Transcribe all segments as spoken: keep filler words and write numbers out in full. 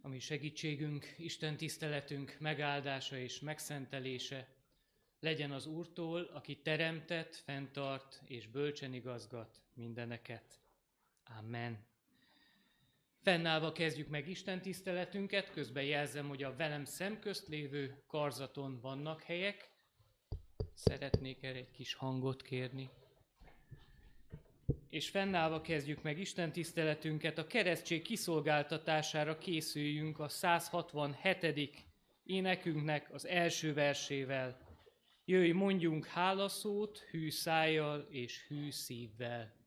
ami segítségünk, Isten tiszteletünk megáldása és megszentelése legyen az Úrtól, aki teremtett, fenntart és bölcsen igazgat mindeneket. Amen. Fennállva kezdjük meg Isten tiszteletünket, közben jelzem, hogy a velem szemközt lévő karzaton vannak helyek. Szeretnék erre egy kis hangot kérni. És fennállva kezdjük meg Isten tiszteletünket, a keresztség kiszolgáltatására készüljünk a száz hatvanhetedik énekünknek az első versével. Jöjj, mondjunk hálaszót hű szájjal és hű szívvel.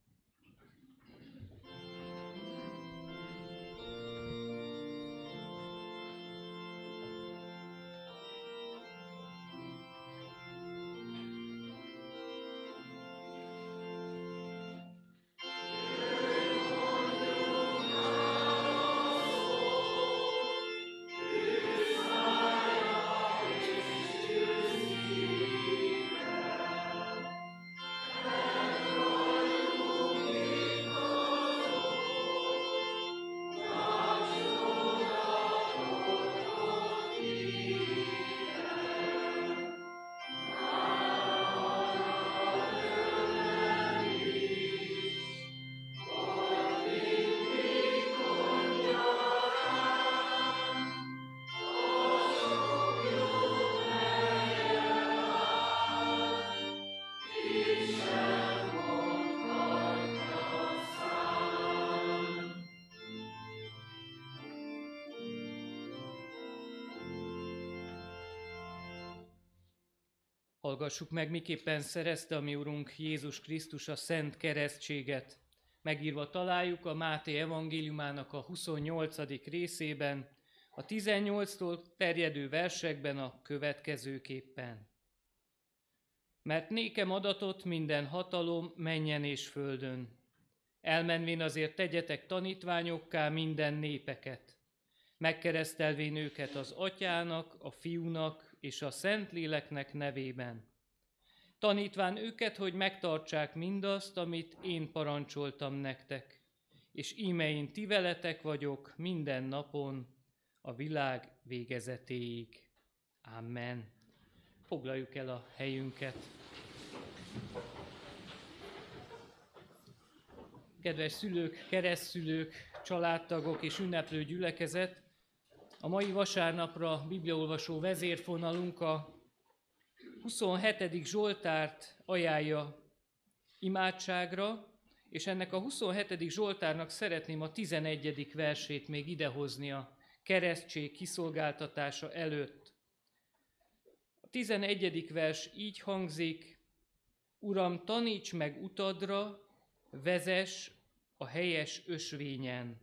Hallgassuk meg, miképpen szerezte a mi Urunk Jézus Krisztus a szent keresztséget. Megírva találjuk a Máté evangéliumának a huszonnyolcadik részében, a tizennyolctól terjedő versekben a következőképpen. Mert nékem adatott minden hatalom mennyen és földön. Elmenvén azért tegyetek tanítványokká minden népeket, megkeresztelvén őket az Atyának, a Fiúnak és a Szentléleknek nevében. Tanítván őket, hogy megtartsák mindazt, amit én parancsoltam nektek, és íme én ti veletek vagyok minden napon, a világ végezetéig. Amen. Foglaljuk el a helyünket. Kedves szülők, keresztszülők, családtagok és ünneplő gyülekezet, a mai vasárnapra bibliaolvasó vezérfonalunk a huszonhetedik Zsoltárt ajánlja imádságra, és ennek a huszonhetedik Zsoltárnak szeretném a tizenegyedik versét még idehozni a keresztség kiszolgáltatása előtt. A tizenegyedik vers így hangzik: Uram, taníts meg utadra, vezess a helyes ösvényen.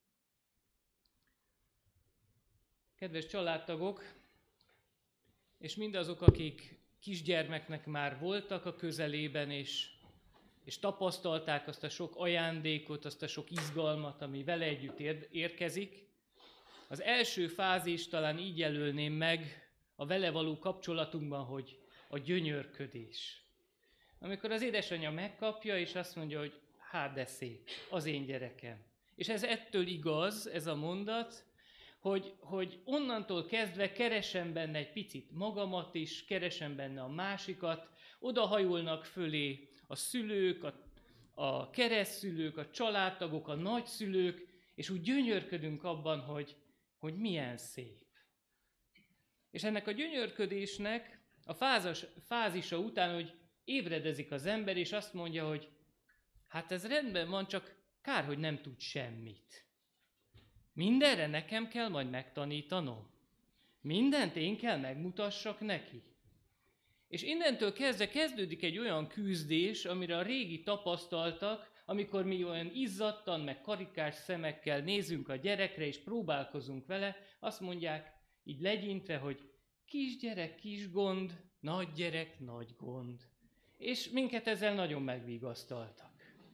Kedves családtagok, és mindazok, akik kisgyermeknek már voltak a közelében, és, és tapasztalták azt a sok ajándékot, azt a sok izgalmat, ami vele együtt ér, érkezik, az első fázis talán így jelölném meg a vele való kapcsolatunkban, hogy a gyönyörködés. Amikor az édesanyja megkapja, és azt mondja, hogy hát de szép, az én gyerekem. És ez ettől igaz, ez a mondat, Hogy, hogy onnantól kezdve keresem benne egy picit magamat is, keresem benne a másikat, odahajolnak fölé a szülők, a, a keresztszülők, a családtagok, a nagyszülők, és úgy gyönyörködünk abban, hogy, hogy milyen szép. És ennek a gyönyörködésnek a fázas, fázisa után, hogy ébredezik az ember, és azt mondja, hogy hát ez rendben van, csak kár, hogy nem tud semmit. Mindenre nekem kell majd megtanítanom. Mindent én kell megmutassak neki. És innentől kezdve kezdődik egy olyan küzdés, amire a régi tapasztaltak, amikor mi olyan izzadtan, meg karikás szemekkel nézünk a gyerekre, és próbálkozunk vele, azt mondják így legyintve, hogy kisgyerek, kis gond, nagy gyerek, nagy gond. És minket ezzel nagyon megvigasztaltak.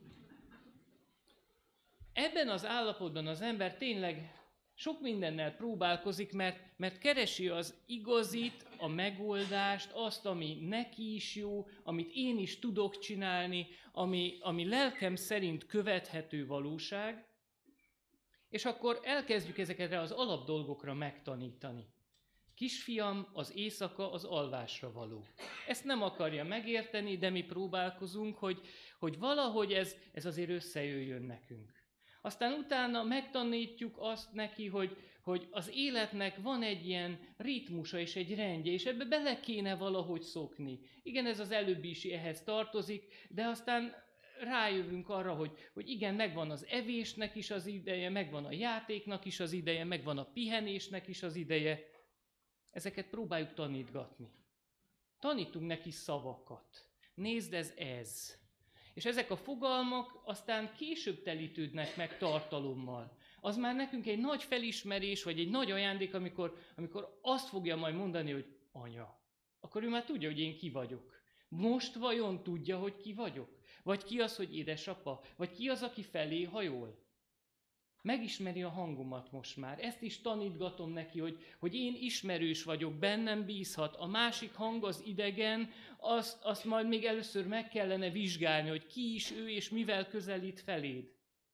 Ebben az állapotban az ember tényleg sok mindennel próbálkozik, mert, mert keresi az igazit, a megoldást, azt, ami neki is jó, amit én is tudok csinálni, ami, ami lelkem szerint követhető valóság, És akkor elkezdjük ezeket az alapdolgokra megtanítani. Kisfiam, az éjszaka az alvásra való. Ezt nem akarja megérteni, de mi próbálkozunk, hogy, hogy valahogy ez, ez azért összejöjjön nekünk. Aztán utána megtanítjuk azt neki, hogy, hogy az életnek van egy ilyen ritmusa és egy rendje, és ebbe bele kéne valahogy szokni. Igen, ez az előbbi is ehhez tartozik, de aztán rájövünk arra, hogy, hogy igen, megvan az evésnek is az ideje, megvan a játéknak is az ideje, megvan a pihenésnek is az ideje. Ezeket próbáljuk tanítgatni. Tanítunk neki szavakat. Nézd, ez ez. És ezek a fogalmak aztán később telítődnek meg tartalommal. Az már nekünk egy nagy felismerés, vagy egy nagy ajándék, amikor, amikor azt fogja majd mondani, hogy anya. Akkor ő már tudja, hogy én ki vagyok. Most vajon tudja, hogy ki vagyok? Vagy ki az, hogy édesapa? Vagy ki az, aki felé hajol? Megismeri a hangomat most már. Ezt is tanítgatom neki, hogy, hogy én ismerős vagyok, bennem bízhat. A másik hang az idegen, azt, azt majd még először meg kellene vizsgálni, hogy ki is ő, és mivel közelít feléd.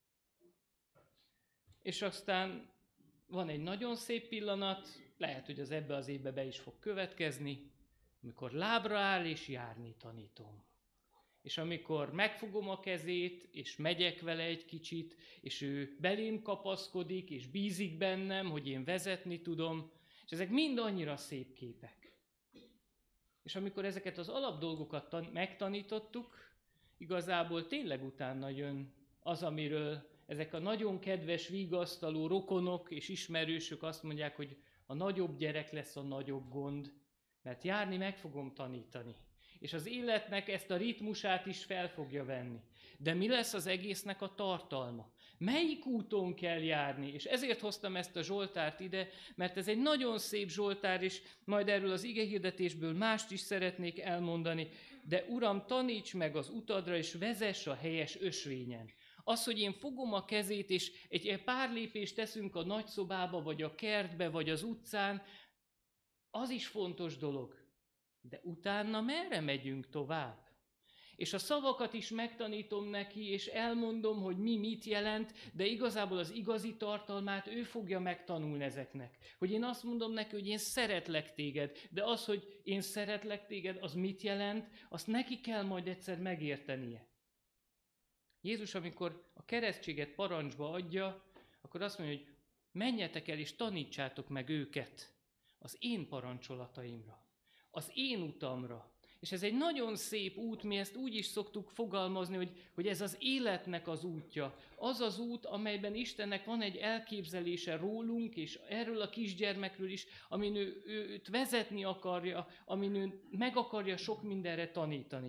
És aztán van egy nagyon szép pillanat, lehet, hogy az ebbe az évbe be is fog következni, amikor lábra áll és járni tanítom. És amikor megfogom a kezét, és megyek vele egy kicsit, és ő belém kapaszkodik, és bízik bennem, hogy én vezetni tudom, és ezek mind annyira szép képek. És amikor ezeket az alapdolgokat tan- megtanítottuk, igazából tényleg utána jön az, amiről ezek a nagyon kedves, vigasztaló rokonok és ismerősök azt mondják, hogy a nagyobb gyerek lesz a nagyobb gond, mert járni meg fogom tanítani. És az életnek ezt a ritmusát is fel fogja venni. De mi lesz az egésznek a tartalma? Melyik úton kell járni? És ezért hoztam ezt a Zsoltárt ide, mert ez egy nagyon szép Zsoltár, és majd erről az igehirdetésből mást is szeretnék elmondani. De Uram, taníts meg az utadra, és vezess a helyes ösvényen. Az, hogy én fogom a kezét, és egy pár lépést teszünk a nagyszobába, vagy a kertbe, vagy az utcán, az is fontos dolog. De utána merre megyünk tovább? És a szavakat is megtanítom neki, és elmondom, hogy mi mit jelent, de igazából az igazi tartalmát ő fogja megtanulni ezeknek. Hogy én azt mondom neki, hogy én szeretlek téged, de az, hogy én szeretlek téged, az mit jelent, azt neki kell majd egyszer megértenie. Jézus, amikor a keresztséget parancsba adja, akkor azt mondja, hogy menjetek el és tanítsátok meg őket az én parancsolataimra, az én utamra. És ez egy nagyon szép út, mi ezt úgy is szoktuk fogalmazni, hogy, hogy ez az életnek az útja. Az az út, amelyben Istennek van egy elképzelése rólunk, és erről a kisgyermekről is, amin ő, őt vezetni akarja, amin ő meg akarja sok mindenre tanítani.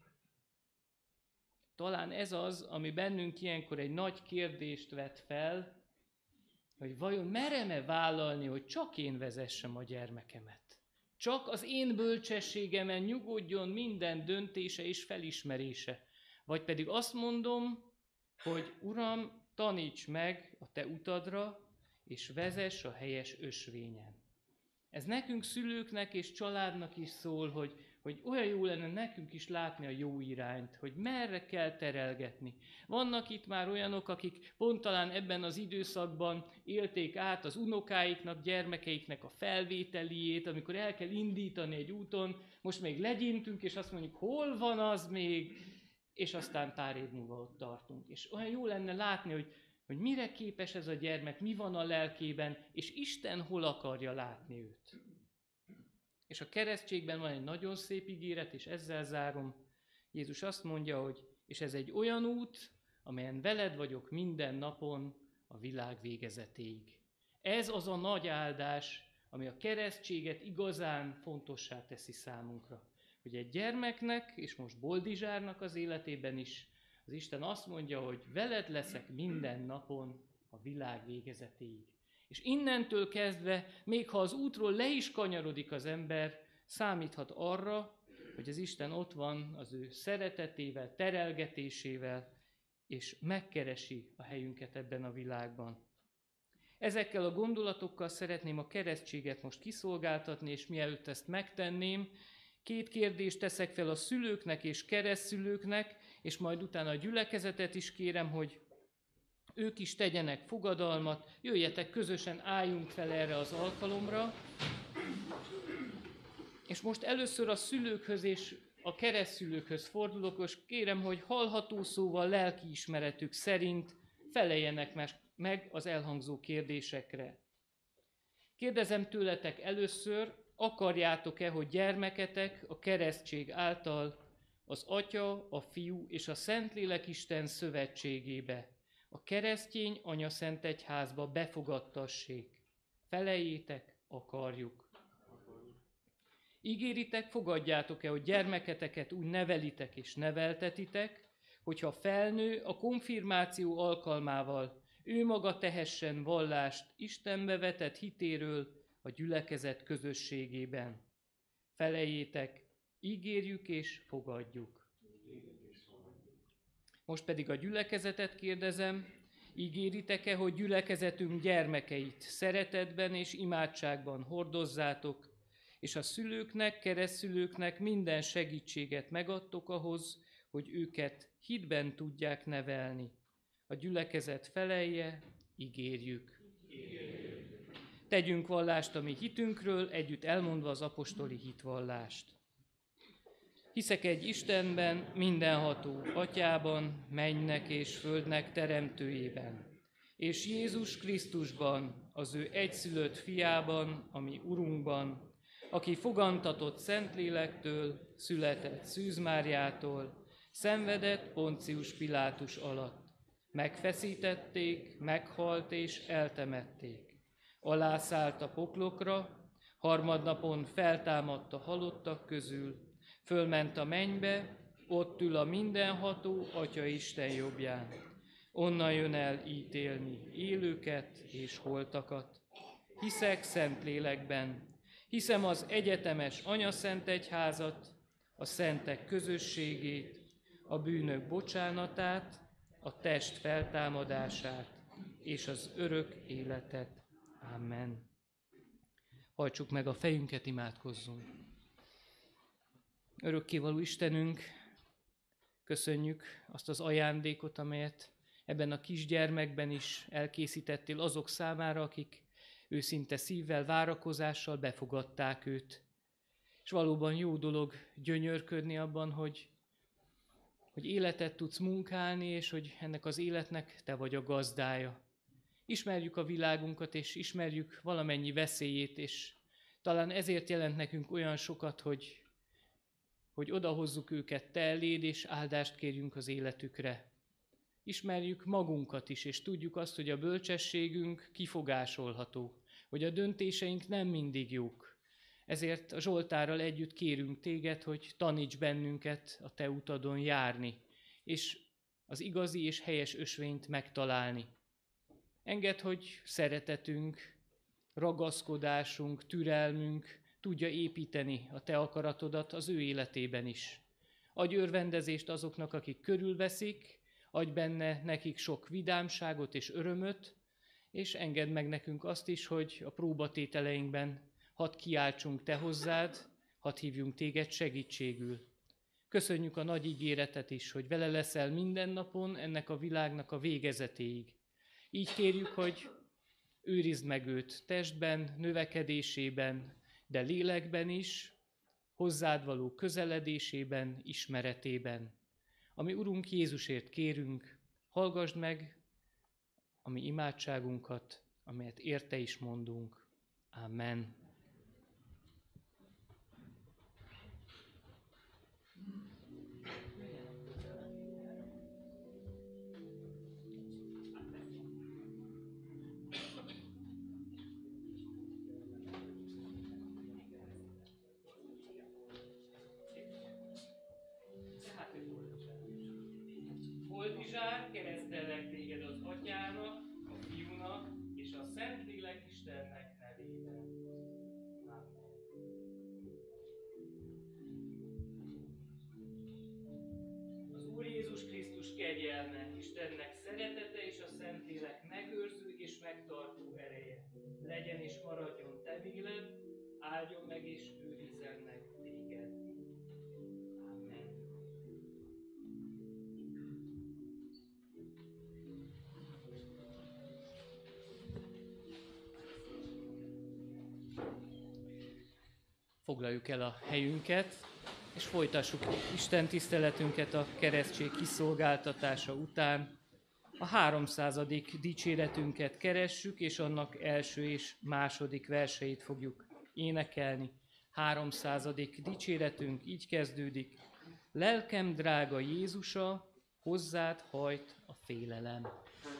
Talán ez az, ami bennünk ilyenkor egy nagy kérdést vet fel, hogy vajon merem-e vállalni, hogy csak én vezessem a gyermekemet. Csak az én bölcsességemen nyugodjon minden döntése és felismerése. Vagy pedig azt mondom, hogy Uram, taníts meg a te utadra, és vezess a helyes ösvényen. Ez nekünk szülőknek és családnak is szól, hogy, hogy olyan jó lenne nekünk is látni a jó irányt, hogy merre kell terelgetni. Vannak itt már olyanok, akik pont talán ebben az időszakban élték át az unokáiknak, gyermekeiknek a felvételiét, amikor el kell indítani egy úton, most még legyintünk, és azt mondjuk, hol van az még, és aztán pár év múlva ott tartunk. És olyan jó lenne látni, hogy, hogy mire képes ez a gyermek, mi van a lelkében, és Isten hol akarja látni őt. És a keresztségben van egy nagyon szép ígéret, és ezzel zárom. Jézus azt mondja, hogy és ez egy olyan út, amelyen veled vagyok minden napon a világ végezetéig. Ez az a nagy áldás, ami a keresztséget igazán fontossá teszi számunkra. Hogy egy gyermeknek, és most Boldizsárnak az életében is, az Isten azt mondja, hogy veled leszek minden napon a világ végezetéig. És innentől kezdve, még ha az útról le is kanyarodik az ember, számíthat arra, hogy az Isten ott van az ő szeretetével, terelgetésével, és megkeresi a helyünket ebben a világban. Ezekkel a gondolatokkal szeretném a keresztséget most kiszolgáltatni, és mielőtt ezt megtenném, két kérdést teszek fel a szülőknek és keresztszülőknek, és majd utána a gyülekezetet is kérem, hogy ők is tegyenek fogadalmat, jöjjetek közösen, álljunk fel erre az alkalomra. És most először a szülőkhöz és a keresztszülőkhöz fordulok, és kérem, hogy hallható szóval lelkiismeretük szerint feleljenek meg az elhangzó kérdésekre. Kérdezem tőletek először, akarjátok-e, hogy gyermeketek a keresztség által az Atya, a Fiú és a Szentlélek Isten szövetségébe, a keresztény anyaszentegyházba befogadtassék? Feleljétek, akarjuk. Ígéritek, fogadjátok-e, hogy gyermeketeket úgy nevelitek és neveltetitek, hogyha felnő, a konfirmáció alkalmával ő maga tehessen vallást Istenbe vetett hitéről a gyülekezet közösségében? Feleljétek, ígérjük és fogadjuk. Most pedig a gyülekezetet kérdezem, ígéritek-e, hogy gyülekezetünk gyermekeit szeretetben és imádságban hordozzátok, és a szülőknek, keresztszülőknek minden segítséget megadtok ahhoz, hogy őket hitben tudják nevelni? A gyülekezet felelje, ígérjük. ígérjük. Tegyünk vallást a mi hitünkről, együtt elmondva az apostoli hitvallást. Hiszek egy Istenben, mindenható Atyában, mennynek és földnek teremtőjében, és Jézus Krisztusban, az ő egyszülött fiában, ami Urunkban, aki fogantatott Szentlélektől, született Szűz Máriától, szenvedett Poncius Pilátus alatt. Megfeszítették, meghalt és eltemették. Alászállt a poklokra, harmadnapon feltámadt a halottak közül, fölment a mennybe, ott ül a mindenható Atya Isten jobbján. Onnan jön el ítélni élőket és holtakat. Hiszek Szentlélekben, hiszem az egyetemes anyaszentegyházat, a szentek közösségét, a bűnök bocsánatát, a test feltámadását és az örök életet. Amen. Hajtsuk meg a fejünket, imádkozzunk. Örökkévaló Istenünk, köszönjük azt az ajándékot, amelyet ebben a kisgyermekben is elkészítettél azok számára, akik őszinte szívvel, várakozással befogadták őt. És valóban jó dolog gyönyörködni abban, hogy, hogy életet tudsz munkálni, és hogy ennek az életnek te vagy a gazdája. Ismerjük a világunkat, és ismerjük valamennyi veszélyét, és talán ezért jelent nekünk olyan sokat, hogy, hogy odahozzuk őket te eléd, és áldást kérjünk az életükre. Ismerjük magunkat is, és tudjuk azt, hogy a bölcsességünk kifogásolható, hogy a döntéseink nem mindig jók. Ezért a Zsoltárral együtt kérünk téged, hogy taníts bennünket a te utadon járni, és az igazi és helyes ösvényt megtalálni. Engedd, hogy szeretetünk, ragaszkodásunk, türelmünk tudja építeni a te akaratodat az ő életében is. Adj örvendezést azoknak, akik körülveszik, adj benne nekik sok vidámságot és örömöt, és engedd meg nekünk azt is, hogy a próbatételeinkben hadd kiáltsunk te hozzád, hadd hívjunk téged segítségül. Köszönjük a nagy ígéretet is, hogy vele leszel minden napon ennek a világnak a végezetéig. Így kérjük, hogy őrizd meg őt testben, növekedésében, de lélekben is, hozzád való közeledésében, ismeretében. Ami Urunk Jézusért kérünk, hallgasd meg a mi imádságunkat, amelyet érte is mondunk. Amen. Boldizsár, keresztellek téged az Atyának, a Fiúnak és a Szentlélek Istennek nevében. Amen. Az Úr Jézus Krisztus kegyelme, Istennek szeretete és a Szentlélek megőrző és megtartó ereje legyen és maradjon te véled, áldjon meg és őrizzen meg téged. foglaljuk el a helyünket, és folytassuk Isten tiszteletünket a keresztség kiszolgáltatása után. A háromszázadik dicséretünket keressük, és annak első és második verseit fogjuk énekelni. háromszázadik dicséretünk így kezdődik. Lelkem drága Jézusa, hozzád hajt a félelem.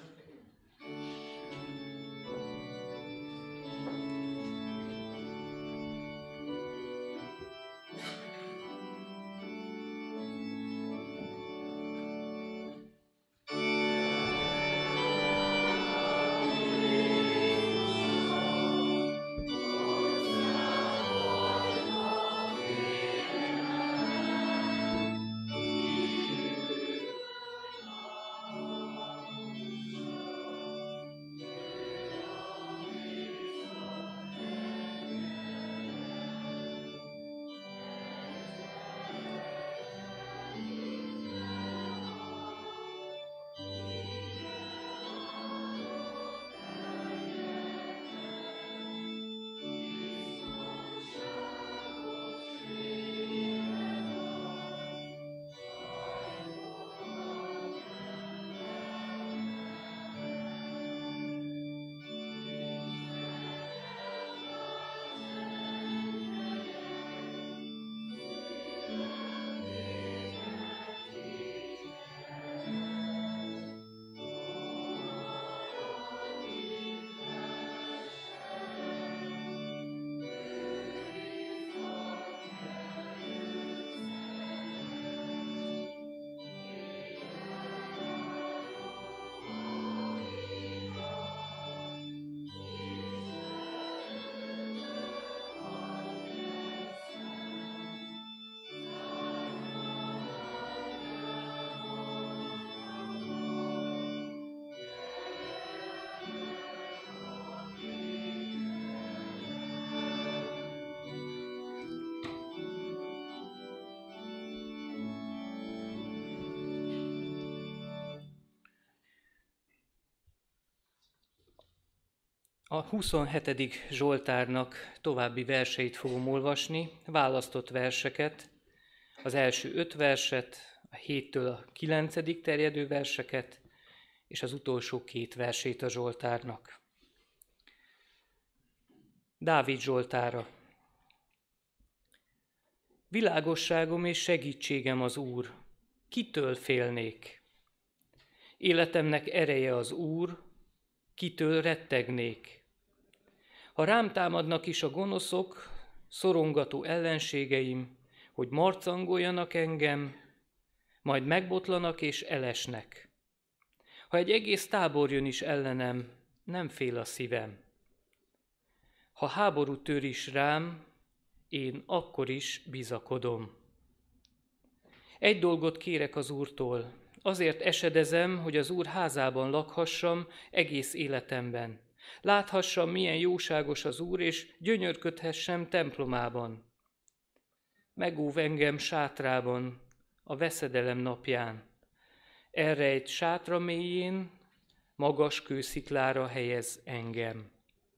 A huszonhetedik Zsoltárnak további verseit fogom olvasni, választott verseket, az első öt verset, a héttől a kilencedig terjedő verseket, és az utolsó két versét a Zsoltárnak. Dávid Zsoltára. Világosságom és segítségem az Úr, kitől félnék? Életemnek ereje az Úr, kitől rettegnék? Ha rám támadnak is a gonoszok, szorongató ellenségeim, hogy marcangoljanak engem, majd megbotlanak és elesnek. Ha egy egész tábor jön is ellenem, nem fél a szívem. Ha háború tör is rám, én akkor is bizakodom. Egy dolgot kérek az Úrtól, azért esedezem, hogy az Úr házában lakhassam egész életemben. Láthassam, milyen jóságos az Úr, és gyönyörködhessem templomában. Megóv engem sátrában, a veszedelem napján. Elrejt sátra mélyén, magas kősziklára helyez engem.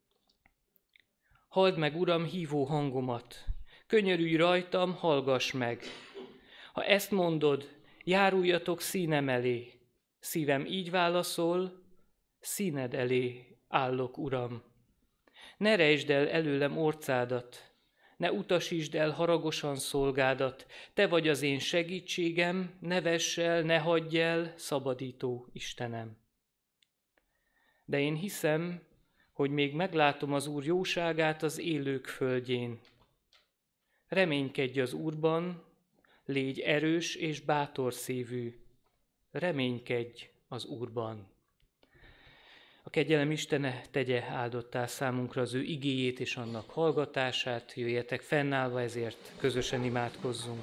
Halld meg, Uram, hívó hangomat, könyörülj rajtam, hallgass meg. Ha ezt mondod, járuljatok színem elé, szívem így válaszol, színed elé állok, Uram. Ne rejtsd el előlem orcádat, ne utasítsd el haragosan szolgádat, te vagy az én segítségem, ne vess el, ne hagyj el, szabadító Istenem. De én hiszem, hogy még meglátom az Úr jóságát az élők földjén. Reménykedj az Úrban, légy erős és bátor szívű, reménykedj az Úrban. A kegyelem Istene tegye áldottá számunkra az ő igéjét és annak hallgatását, jöjjetek fennállva, ezért közösen imádkozzunk.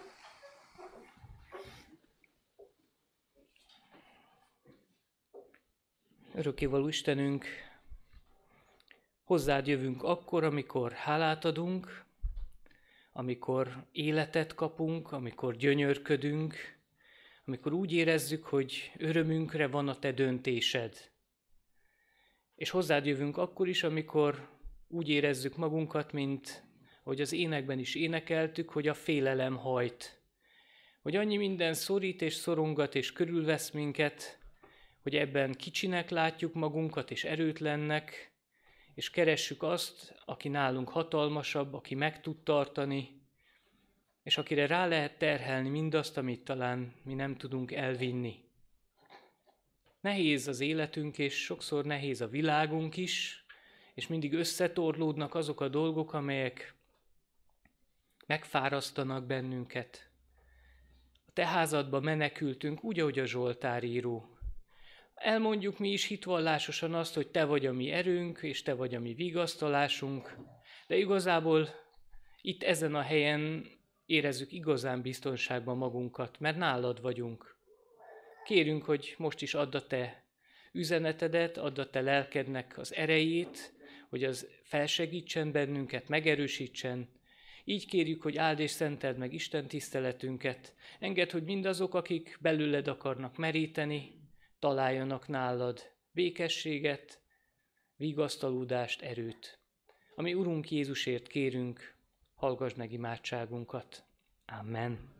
Örökkévaló Istenünk, hozzád jövünk akkor, amikor hálát adunk, amikor életet kapunk, amikor gyönyörködünk, amikor úgy érezzük, hogy örömünkre van a te döntésed. És hozzád jövünk akkor is, amikor úgy érezzük magunkat, mint hogy az énekben is énekeltük, hogy a félelem hajt. Hogy annyi minden szorít és szorongat és körülvesz minket, hogy ebben kicsinek látjuk magunkat és erőtlennek, és keressük azt, aki nálunk hatalmasabb, aki meg tud tartani, és akire rá lehet terhelni mindazt, amit talán mi nem tudunk elvinni. Nehéz az életünk, és sokszor nehéz a világunk is, és mindig összetorlódnak azok a dolgok, amelyek megfárasztanak bennünket. A te házadba menekültünk, úgy, ahogy a Zsoltár író. Elmondjuk mi is hitvallásosan azt, hogy te vagy a mi erőnk, és te vagy a mi vigasztalásunk, de igazából itt ezen a helyen érezzük igazán biztonságban magunkat, mert nálad vagyunk. Kérünk, hogy most is add a te üzenetedet, add a te lelkednek az erejét, hogy az felsegítsen bennünket, megerősítsen. Így kérjük, hogy áld és szenteld meg Isten tiszteletünket. Engedd, hogy mindazok, akik belőled akarnak meríteni, találjanak nálad békességet, vigasztalódást, erőt. Ami Urunk Jézusért kérünk, hallgass meg imádságunkat. Amen.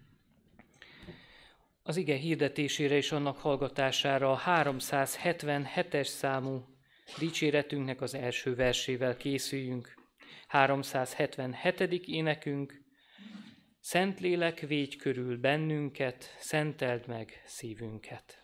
Az ige hirdetésére és annak hallgatására a háromszázhetvenhetes számú dicséretünknek az első versével készüljünk. háromszázhetvenhetedik énekünk. Szentlélek, védj körül bennünket, szenteld meg szívünket.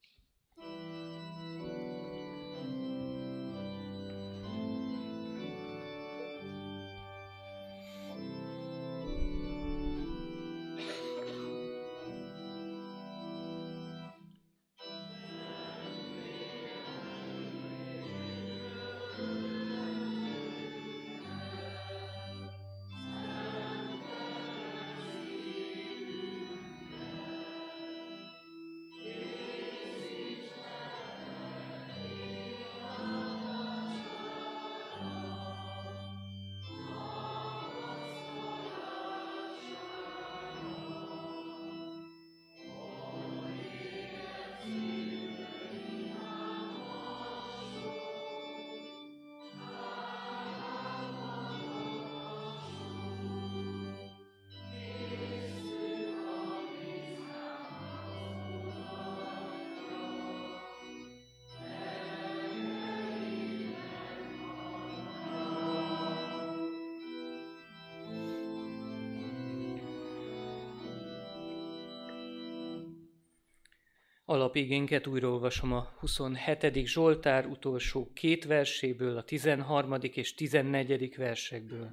Alapigénket újraolvasom a huszonhetedik Zsoltár utolsó két verséből, a tizenharmadik és tizennegyedik versekből.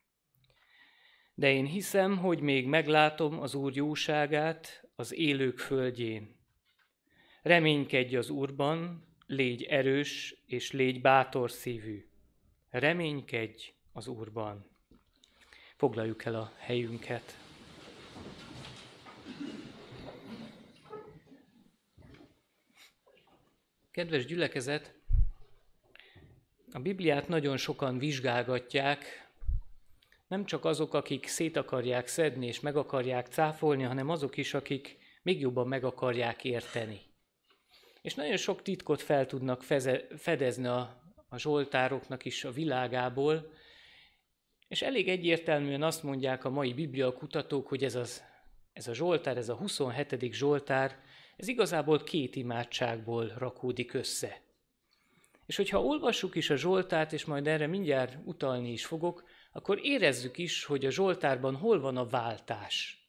De én hiszem, hogy még meglátom az Úr jóságát az élők földjén. Reménykedj az Úrban, légy erős és légy bátor szívű. Reménykedj az Úrban. Foglaljuk el a helyünket. Kedves gyülekezet, a Bibliát nagyon sokan vizsgálgatják, nem csak azok, akik szét akarják szedni és meg akarják cáfolni, hanem azok is, akik még jobban meg akarják érteni. És nagyon sok titkot fel tudnak feze, fedezni a, a zsoltároknak is a világából, és elég egyértelműen azt mondják a mai Biblia kutatók, hogy ez, az, ez a zsoltár, ez a huszonhetedik zsoltár, ez igazából két imádságból rakódik össze. És hogyha olvassuk is a zsoltárt, és majd erre mindjárt utalni is fogok, akkor érezzük is, hogy a zsoltárban hol van a váltás.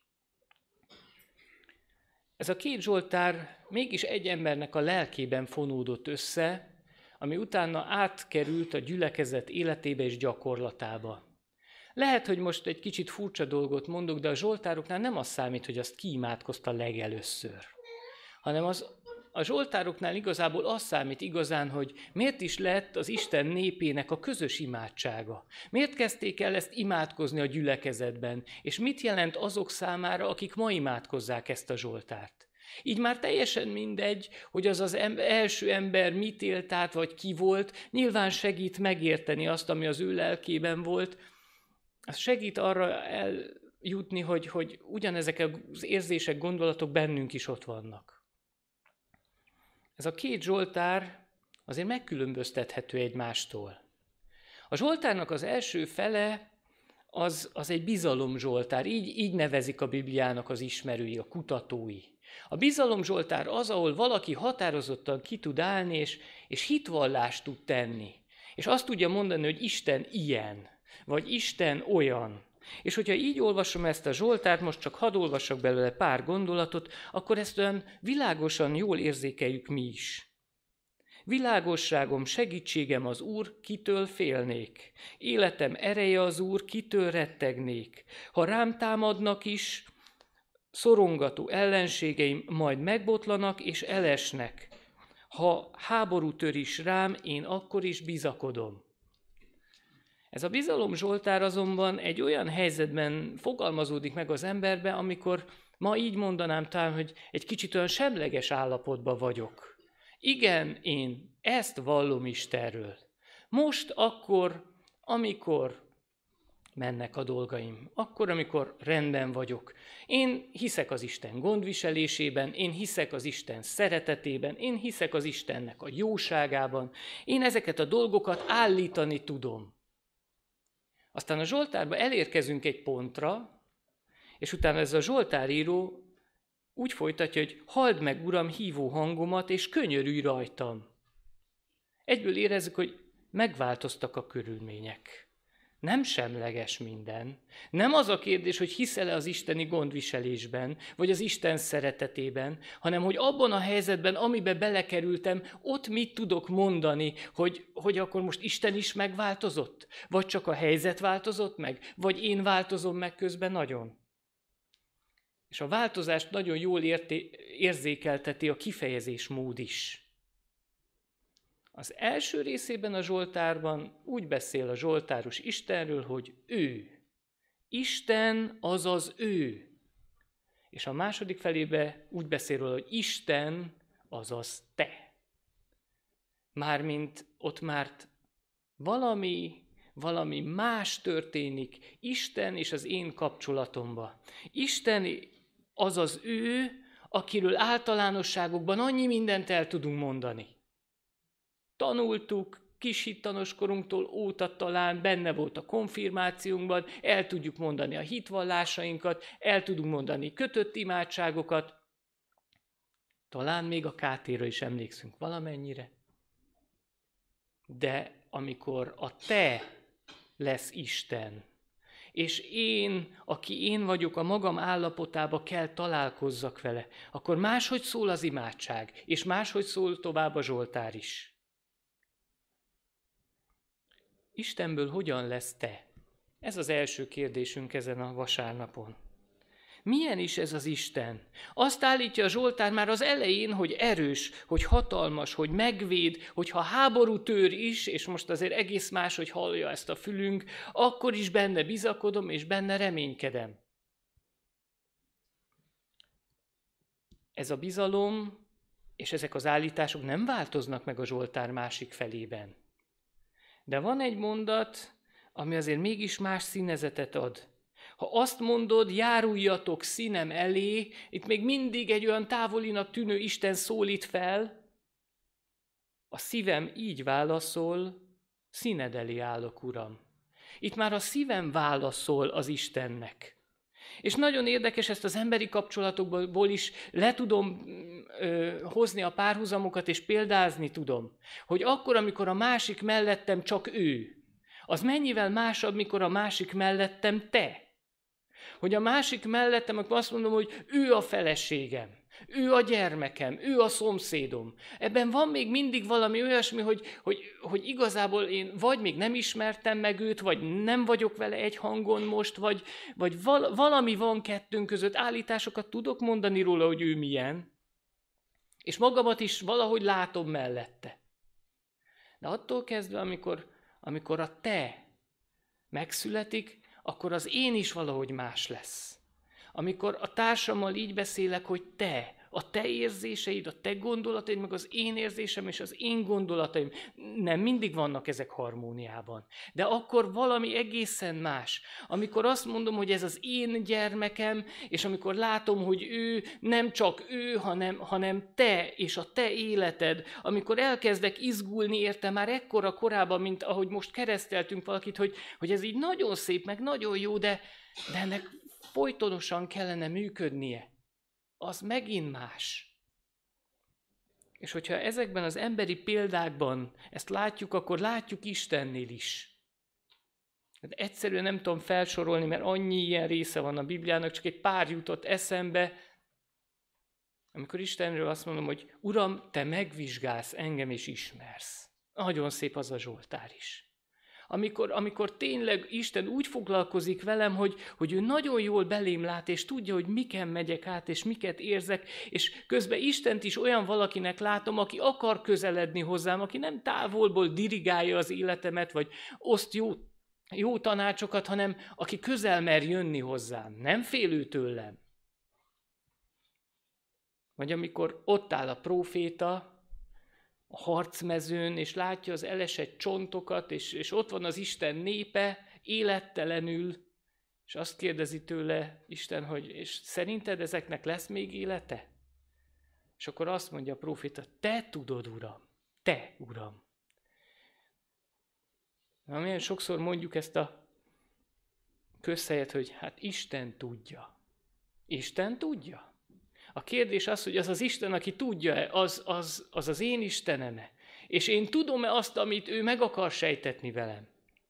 Ez a két zsoltár mégis egy embernek a lelkében fonódott össze, ami utána átkerült a gyülekezet életébe és gyakorlatába. Lehet, hogy most egy kicsit furcsa dolgot mondok, de a zsoltároknál nem az számít, hogy azt ki imádkozta legelőször, hanem az, a zsoltároknál igazából az számít igazán, hogy miért is lett az Isten népének a közös imádsága. Miért kezdték el ezt imádkozni a gyülekezetben, és mit jelent azok számára, akik ma imádkozzák ezt a zsoltárt. Így már teljesen mindegy, hogy az az em- első ember mit élt át, vagy ki volt, nyilván segít megérteni azt, ami az ő lelkében volt. Az segít arra eljutni, hogy, hogy ugyanezek az érzések, gondolatok bennünk is ott vannak. Ez a két zsoltár azért megkülönböztethető egymástól. A zsoltárnak az első fele az, az egy bizalomzsoltár. Így, így nevezik a Bibliának az ismerői, a kutatói. A bizalomzsoltár az, ahol valaki határozottan ki tud állni, és, és hitvallást tud tenni. És azt tudja mondani, hogy Isten ilyen, vagy Isten olyan. És hogyha így olvasom ezt a Zsoltárt, most csak hadd olvassak belőle pár gondolatot, akkor ezt olyan világosan jól érzékeljük mi is. Világosságom, segítségem az Úr, kitől félnék? Életem ereje az Úr, kitől rettegnék? Ha rám támadnak is, szorongató ellenségeim majd megbotlanak és elesnek. Ha háború tör is rám, én akkor is bizakodom. Ez a bizalom Zsoltár azonban egy olyan helyzetben fogalmazódik meg az emberbe, amikor ma így mondanám talán, hogy egy kicsit olyan semleges állapotban vagyok. Igen, én ezt vallom Istenről. Most akkor, amikor mennek a dolgaim, akkor, amikor rendben vagyok. Én hiszek az Isten gondviselésében, én hiszek az Isten szeretetében, én hiszek az Istennek a jóságában, én ezeket a dolgokat állítani tudom. Aztán a Zsoltárban elérkezünk egy pontra, és utána ez a Zsoltáríró úgy folytatja, hogy halld meg, Uram, hívó hangomat, és könyörülj rajtam. Egyből érezzük, hogy megváltoztak a körülmények. Nem semleges minden. Nem az a kérdés, hogy hiszel-e az isteni gondviselésben, vagy az Isten szeretetében, hanem hogy abban a helyzetben, amiben belekerültem, ott mit tudok mondani, hogy, hogy akkor most Isten is megváltozott? Vagy csak a helyzet változott meg? Vagy én változom meg közben nagyon? És a változást nagyon jól érté- érzékelteti a kifejezésmód is. Az első részében a Zsoltárban úgy beszél a zsoltáros Istenről, hogy ő. Isten azaz ő. És a második felébe úgy beszél róla, hogy Isten azaz te. Mármint ott már valami, valami más történik Isten és az én kapcsolatomban. Isten azaz ő, akiről általánosságokban annyi mindent el tudunk mondani. Tanultuk, kis hittanos korunktól óta talán benne volt a konfirmációnkban, el tudjuk mondani a hitvallásainkat, el tudunk mondani kötött imádságokat, talán még a kátéra is emlékszünk valamennyire. De amikor a te lesz Isten, és én, aki én vagyok, a magam állapotába kell találkozzak vele, akkor máshogy szól az imádság, és máshogy szól tovább a Zsoltár is. Istenből hogyan lesz te? Ez az első kérdésünk ezen a vasárnapon. Milyen is ez az Isten? Azt állítja a Zsoltár már az elején, hogy erős, hogy hatalmas, hogy megvéd, hogyha háború tör is, és most azért egész más, hogy hallja ezt a fülünk, akkor is benne bizakodom, és benne reménykedem. Ez a bizalom és ezek az állítások nem változnak meg a Zsoltár másik felében. De van egy mondat, ami azért mégis más színezetet ad. Ha azt mondod, járuljatok színem elé, itt még mindig egy olyan távolinak tűnő Isten szólít fel, a szívem így válaszol, színed elé állok, Uram. Itt már a szívem válaszol az Istennek. És nagyon érdekes, ezt az emberi kapcsolatokból is le tudom ö, hozni a párhuzamokat, és példázni tudom, hogy akkor, amikor a másik mellettem csak ő, az mennyivel másabb, mikor a másik mellettem te. Hogy a másik mellettem, akkor azt mondom, hogy ő a feleségem, ő a gyermekem, ő a szomszédom. Ebben van még mindig valami olyasmi, hogy, hogy, hogy igazából én vagy még nem ismertem meg őt, vagy nem vagyok vele egy hangon most, vagy, vagy val, valami van kettőnk között, állításokat tudok mondani róla, hogy ő milyen, és magamat is valahogy látom mellette. De attól kezdve, amikor, amikor a te megszületik, akkor az én is valahogy más lesz. Amikor a társammal így beszélek, hogy te, a te érzéseid, a te gondolataid, meg az én érzésem és az én gondolataim. Nem mindig vannak ezek harmóniában. De akkor valami egészen más. Amikor azt mondom, hogy ez az én gyermekem, és amikor látom, hogy ő nem csak ő, hanem, hanem te és a te életed, amikor elkezdek izgulni érte már ekkora korában, mint ahogy most kereszteltünk valakit, hogy, hogy ez így nagyon szép, meg nagyon jó, de, de ennek folytonosan kellene működnie. Az megint más. És hogyha ezekben az emberi példákban ezt látjuk, akkor látjuk Istennél is. Hát egyszerűen nem tudom felsorolni, mert annyi ilyen része van a Bibliának, csak egy pár jutott eszembe, amikor Istenről azt mondom, hogy Uram, te megvizsgálsz engem és ismersz. Nagyon szép az a Zsoltár is. Amikor, amikor tényleg Isten úgy foglalkozik velem, hogy, hogy ő nagyon jól belém lát, és tudja, hogy miken megyek át, és miket érzek, és közben Istent is olyan valakinek látom, aki akar közeledni hozzám, aki nem távolból dirigálja az életemet, vagy oszt jó, jó tanácsokat, hanem aki közel mer jönni hozzám, nem félő tőlem. Vagy amikor ott áll a próféta, a harcmezőn, és látja az elesett csontokat, és, és ott van az Isten népe, élettelenül, és azt kérdezi tőle Isten, hogy és szerinted ezeknek lesz még élete? És akkor azt mondja a próféta, te tudod, Uram, te, Uram. Na, milyen sokszor mondjuk ezt a közhelyet, hogy hát Isten tudja. Isten tudja? A kérdés az, hogy az az Isten, aki tudja-e, az az, az az én Istenem-e? És én tudom-e azt, amit ő meg akar sejtetni velem?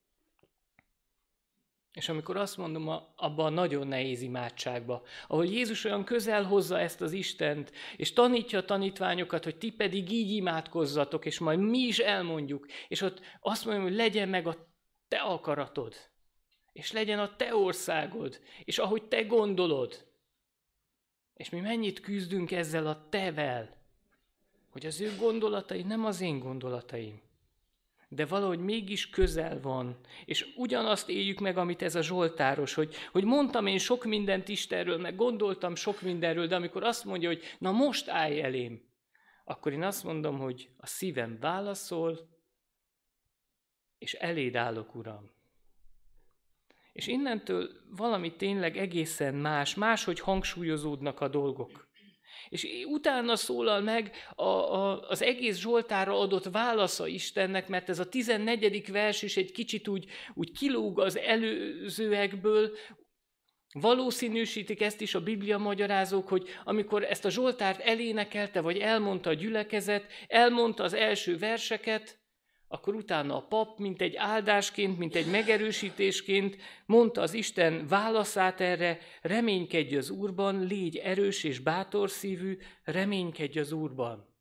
És amikor azt mondom abban a nagyon nehéz imádságba, ahol Jézus olyan közel hozza ezt az Istent, és tanítja a tanítványokat, hogy ti pedig így imádkozzatok, és majd mi is elmondjuk, és ott azt mondom, hogy legyen meg a te akaratod, és legyen a te országod, és ahogy te gondolod. És mi mennyit küzdünk ezzel a tevel, hogy az ő gondolatai nem az én gondolataim, de valahogy mégis közel van, és ugyanazt éljük meg, amit ez a Zsoltáros, hogy, hogy mondtam én sok mindent Istenről, meg gondoltam sok mindenről, de amikor azt mondja, hogy na most állj elém, akkor én azt mondom, hogy a szívem válaszol, és eléd állok, Uram. És innentől valami tényleg egészen más, máshogy hangsúlyozódnak a dolgok. És utána szólal meg a, a, az egész Zsoltárra adott válasza Istennek, mert ez a tizennegyedik vers is egy kicsit úgy, úgy kilóg az előzőekből. Valószínűsítik ezt is a Biblia magyarázók, hogy amikor ezt a Zsoltárt elénekelte, vagy elmondta a gyülekezet, elmondta az első verseket, akkor utána a pap, mint egy áldásként, mint egy megerősítésként mondta az Isten válaszát erre, reménykedj az Úrban, légy erős és bátor szívű, reménykedj az Úrban.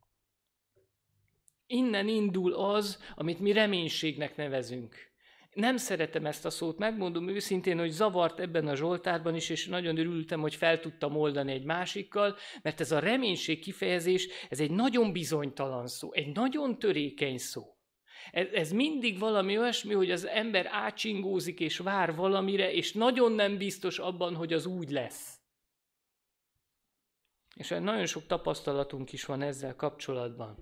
Innen indul az, amit mi reménységnek nevezünk. Nem szeretem ezt a szót, megmondom őszintén, hogy zavart ebben a Zsoltárban is, és nagyon örültem, hogy fel tudtam oldani egy másikkal, mert ez a reménység kifejezés, ez egy nagyon bizonytalan szó, egy nagyon törékeny szó. Ez, ez mindig valami olyasmi, hogy az ember átsingózik és vár valamire, és nagyon nem biztos abban, hogy az úgy lesz. És nagyon sok tapasztalatunk is van ezzel kapcsolatban.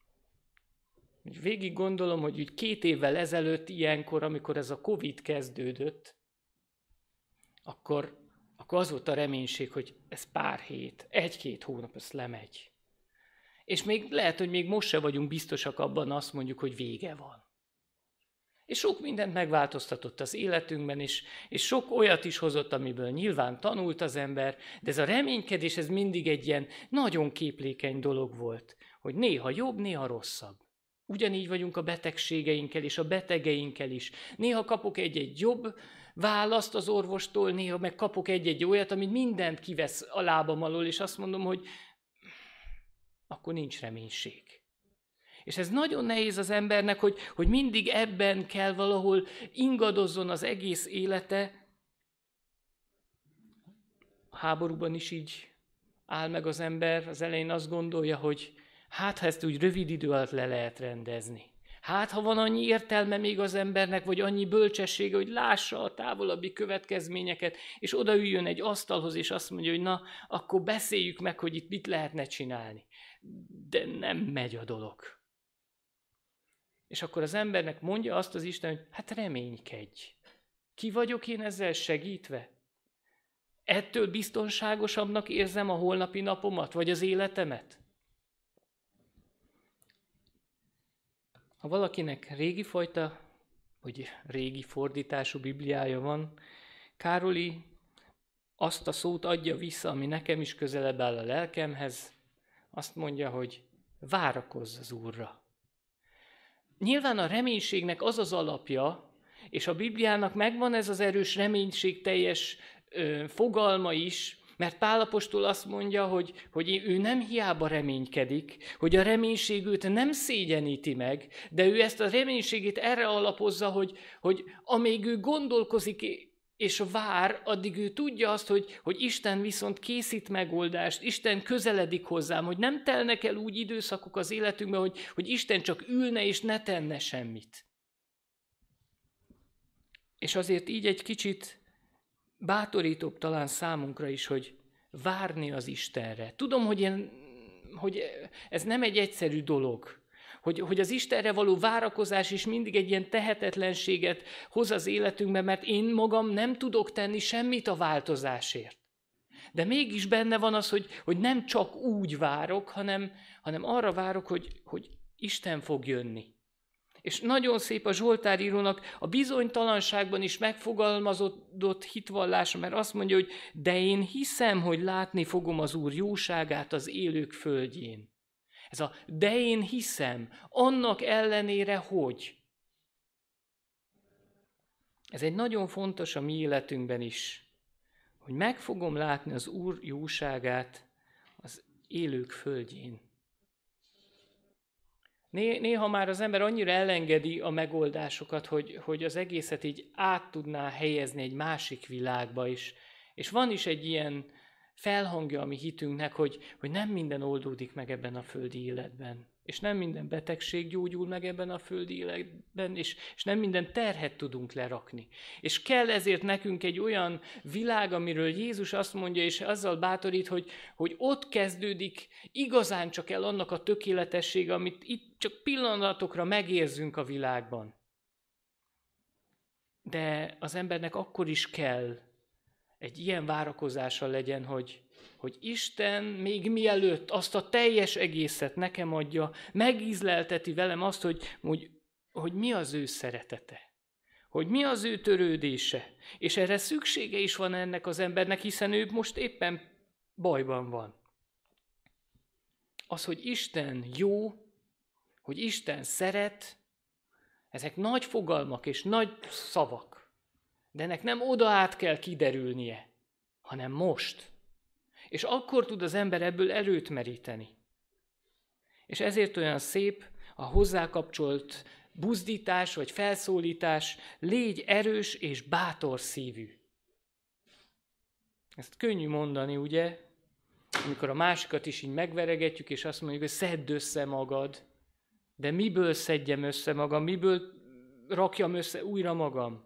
Végig gondolom, hogy úgy két évvel ezelőtt ilyenkor, amikor ez a Covid kezdődött, akkor, akkor az volt a reménység, hogy ez pár hét, egy-két hónap, ez lemegy. És még lehet, hogy még most se vagyunk biztosak abban, azt mondjuk, hogy vége van. És sok mindent megváltoztatott az életünkben, és, és sok olyat is hozott, amiből nyilván tanult az ember, de ez a reménykedés, ez mindig egy ilyen nagyon képlékeny dolog volt, hogy néha jobb, néha rosszabb. Ugyanígy vagyunk a betegségeinkkel és a betegeinkkel is. Néha kapok egy-egy jobb választ az orvostól, néha meg kapok egy-egy olyat, amit mindent kivesz a lábam alól, és azt mondom, hogy akkor nincs reménység. És ez nagyon nehéz az embernek, hogy, hogy mindig ebben kell valahol ingadozzon az egész élete. A háborúban is így áll meg az ember, az elején azt gondolja, hogy hát ha ezt úgy rövid idő alatt le lehet rendezni. Hát, ha van annyi értelme még az embernek, vagy annyi bölcsessége, hogy lássa a távolabbi következményeket, és odaüljön egy asztalhoz, és azt mondja, hogy na, akkor beszéljük meg, hogy itt mit lehetne csinálni. De nem megy a dolog. És akkor az embernek mondja azt az Isten, hogy hát reménykedj. Ki vagyok én ezzel segítve? Ettől biztonságosabbnak érzem a holnapi napomat, vagy az életemet? Ha valakinek régi fajta, vagy régi fordítású Bibliája van, Károli azt a szót adja vissza, ami nekem is közelebb áll a lelkemhez, azt mondja, hogy várakozz az Úrra. Nyilván a reménységnek az az alapja, és a Bibliának megvan ez az erős reménységteljes ö, fogalma is, mert Pál apostol azt mondja, hogy, hogy ő nem hiába reménykedik, hogy a reménység őt nem szégyeníti meg, de ő ezt a reménységét erre alapozza, hogy, hogy amíg ő gondolkozik és vár, addig ő tudja azt, hogy, hogy Isten viszont készít megoldást, Isten közeledik hozzám, hogy nem telnek el úgy időszakok az életünkben, hogy, hogy Isten csak ülne és ne tenne semmit. És azért így egy kicsit bátorítóbb talán számunkra is, hogy várni az Istenre. Tudom, hogy, én, hogy ez nem egy egyszerű dolog, hogy, hogy az Istenre való várakozás is mindig egy ilyen tehetetlenséget hoz az életünkbe, mert én magam nem tudok tenni semmit a változásért. De mégis benne van az, hogy, hogy nem csak úgy várok, hanem, hanem arra várok, hogy, hogy Isten fog jönni. És nagyon szép a Zsoltárírónak a bizonytalanságban is megfogalmazott hitvallása, mert azt mondja, hogy de én hiszem, hogy látni fogom az Úr jóságát az élők földjén. Ez a de én hiszem, annak ellenére, hogy. Ez egy nagyon fontos a mi életünkben is, hogy meg fogom látni az Úr jóságát az élők földjén. Néha már az ember annyira elengedi a megoldásokat, hogy, hogy az egészet így át tudná helyezni egy másik világba is. És van is egy ilyen felhangja a mi hitünknek, hogy, hogy nem minden oldódik meg ebben a földi életben. És nem minden betegség gyógyul meg ebben a földi életben, és, és nem minden terhet tudunk lerakni. És kell ezért nekünk egy olyan világ, amiről Jézus azt mondja, és azzal bátorít, hogy, hogy ott kezdődik igazán csak el annak a tökéletessége, amit itt csak pillanatokra megérzünk a világban. De az embernek akkor is kell egy ilyen várakozással legyen, hogy, hogy Isten még mielőtt azt a teljes egészet nekem adja, megízlelteti velem azt, hogy, hogy, hogy mi az ő szeretete, hogy mi az ő törődése. És erre szüksége is van ennek az embernek, hiszen ő most éppen bajban van. Az, hogy Isten jó, hogy Isten szeret, ezek nagy fogalmak és nagy szavak. De ennek nem oda át kell kiderülnie, hanem most. És akkor tud az ember ebből erőt meríteni. És ezért olyan szép a hozzákapcsolt buzdítás vagy felszólítás, légy erős és bátor szívű. Ezt könnyű mondani, ugye? Amikor a másikat is így megveregetjük, és azt mondjuk, hogy szedd össze magad. De miből szedjem össze magam? Miből rakjam össze újra magam?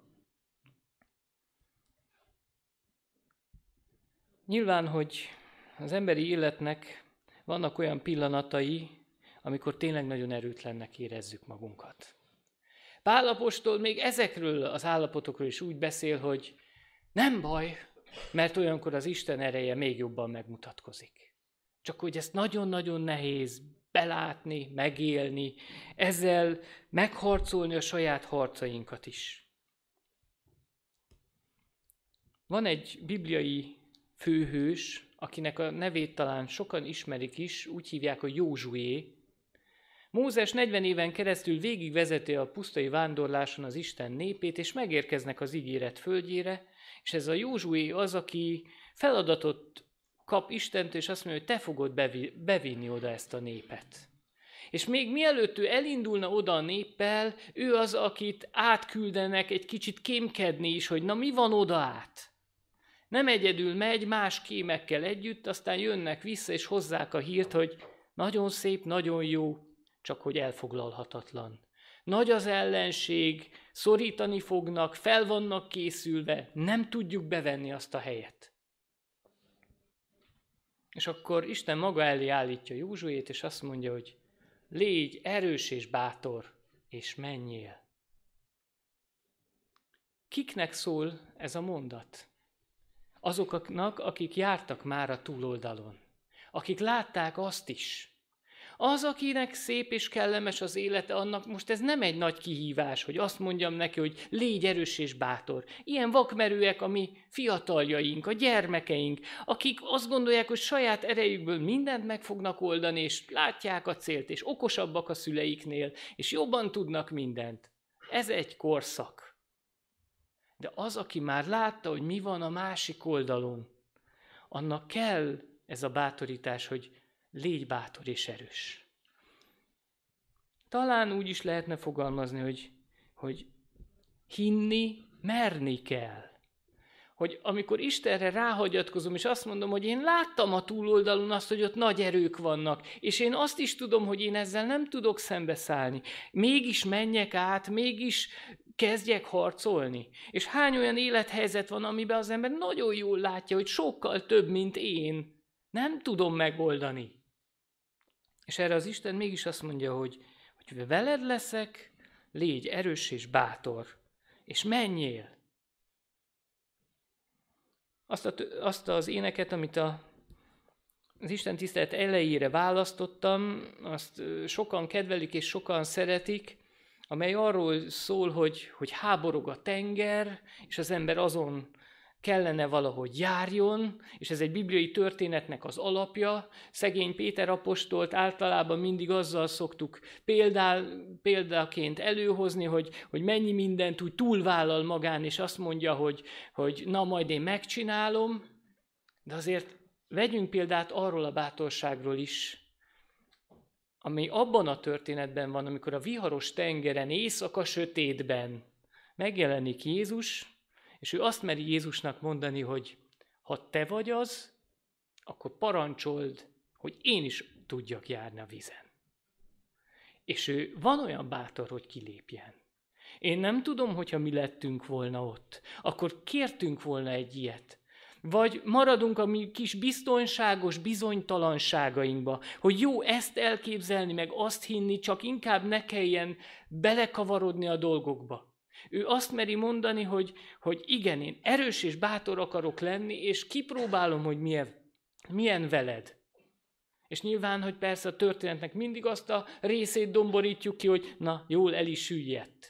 Nyilván, hogy az emberi életnek vannak olyan pillanatai, amikor tényleg nagyon erőtlennek érezzük magunkat. Pál apostol még ezekről az állapotokról is úgy beszél, hogy nem baj, mert olyankor az Isten ereje még jobban megmutatkozik. Csak hogy ezt nagyon-nagyon nehéz belátni, megélni, ezzel megharcolni a saját harcainkat is. Van egy bibliai főhős, akinek a nevét talán sokan ismerik is, úgy hívják, hogy Józsué. Mózes negyven éven keresztül végigvezeti a pusztai vándorláson az Isten népét, és megérkeznek az ígéret földjére, és ez a Józsué az, aki feladatot kap Istentől, és azt mondja, hogy te fogod bevinni oda ezt a népet. És még mielőtt ő elindulna oda a néppel, ő az, akit átküldenek egy kicsit kémkedni is, hogy na mi van oda át. Nem egyedül megy, más kémekkel együtt, aztán jönnek vissza, és hozzák a hírt, hogy nagyon szép, nagyon jó, csak hogy elfoglalhatatlan. nagy az ellenség, szorítani fognak, fel vannak készülve, nem tudjuk bevenni azt a helyet. És akkor Isten maga elé állítja Józsuét, és azt mondja, hogy légy erős és bátor, és menjél. Kiknek szól ez a mondat? Azoknak, akik jártak már a túloldalon, akik látták azt is. Az, akinek szép és kellemes az élete, annak most ez nem egy nagy kihívás, hogy azt mondjam neki, hogy légy erős és bátor. Ilyen vakmerőek a mi fiataljaink, a gyermekeink, akik azt gondolják, hogy saját erejükből mindent meg fognak oldani, és látják a célt, és okosabbak a szüleiknél, és jobban tudnak mindent. Ez egy korszak. De az, aki már látta, hogy mi van a másik oldalon, annak kell ez a bátorítás, hogy légy bátor és erős. Talán úgy is lehetne fogalmazni, hogy, hogy hinni, merni kell. Hogy amikor Istenre ráhagyatkozom, és azt mondom, hogy én láttam a túloldalon azt, hogy ott nagy erők vannak, és én azt is tudom, hogy én ezzel nem tudok szembeszállni. Mégis menjek át, mégis kezdjek harcolni. És hány olyan élethelyzet van, amiben az ember nagyon jól látja, hogy sokkal több, mint én. Nem tudom megoldani. És erre az Isten mégis azt mondja, hogy, hogy veled leszek, légy erős és bátor, és menjél. Azt, a, azt az éneket, amit a, az Isten tisztelet elejére választottam, azt sokan kedvelik és sokan szeretik, amely arról szól, hogy, hogy háborog a tenger, és az ember azon kellene valahogy járjon, és ez egy bibliai történetnek az alapja. Szegény Péter apostolt általában mindig azzal szoktuk példál, példaként előhozni, hogy, hogy mennyi mindent úgy túlvállal magán, és azt mondja, hogy, hogy na majd én megcsinálom, de azért vegyünk példát arról a bátorságról is, ami abban a történetben van, amikor a viharos tengeren, éjszaka sötétben megjelenik Jézus, és ő azt meri Jézusnak mondani, hogy ha te vagy az, akkor parancsold, hogy én is tudjak járni a vízen. És ő van olyan bátor, hogy kilépjen. Én nem tudom, hogyha mi lettünk volna ott, akkor kértünk volna egy ilyet. Vagy maradunk a mi kis biztonságos bizonytalanságainkba, hogy jó ezt elképzelni, meg azt hinni, csak inkább ne kelljen belekavarodni a dolgokba. Ő azt meri mondani, hogy, hogy igen, én erős és bátor akarok lenni, és kipróbálom, hogy milyen, milyen veled. És nyilván, hogy persze a történetnek mindig azt a részét domborítjuk ki, hogy na, jól el is süllyedt.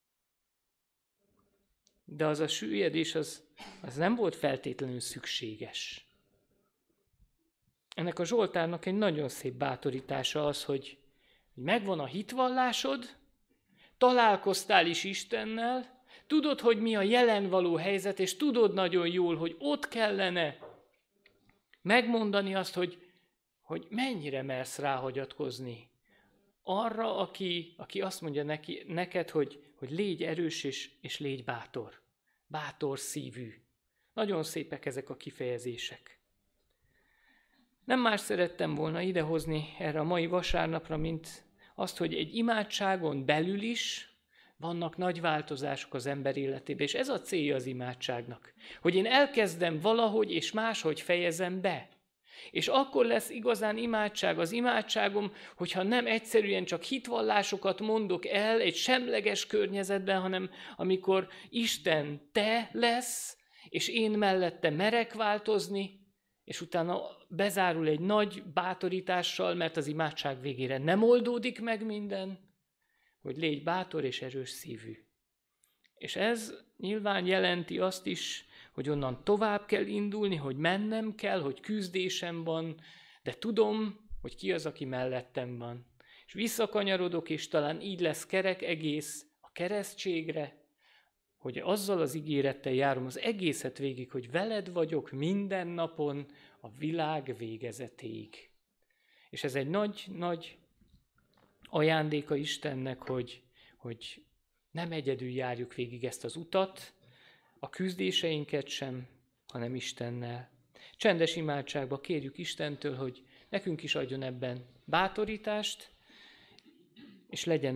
De az a süllyedés, az, az nem volt feltétlenül szükséges. Ennek a Zsoltárnak egy nagyon szép bátorítása az, hogy megvan a hitvallásod, találkoztál is Istennel, tudod, hogy mi a jelen való helyzet, és tudod nagyon jól, hogy ott kellene megmondani azt, hogy, hogy mennyire mersz ráhagyatkozni arra, aki, aki azt mondja neki, neked, hogy, hogy légy erős és, és légy bátor. Bátor szívű. Nagyon szépek ezek a kifejezések. Nem más szerettem volna idehozni erre a mai vasárnapra, mint azt, hogy egy imádságon belül is vannak nagy változások az ember életében, és ez a célja az imádságnak. Hogy én elkezdem valahogy és máshogy fejezem be. És akkor lesz igazán imádság az imádságom, hogyha nem egyszerűen csak hitvallásokat mondok el egy semleges környezetben, hanem amikor Isten te lesz, és én mellette merek változni, és utána bezárul egy nagy bátorítással, mert az imádság végére nem oldódik meg minden, hogy légy bátor és erős szívű. És ez nyilván jelenti azt is, hogy onnan tovább kell indulni, hogy mennem kell, hogy küzdésem van, de tudom, hogy ki az, aki mellettem van. És visszakanyarodok, és talán így lesz kerek egész a keresztségre, hogy azzal az ígérettel járom az egészet végig, hogy veled vagyok minden napon a világ végezetéig. És ez egy nagy-nagy ajándéka Istennek, hogy, hogy nem egyedül járjuk végig ezt az utat, a küzdéseinket sem, hanem Istennel. Csendes imádságba kérjük Istentől, hogy nekünk is adjon ebben bátorítást, és legyen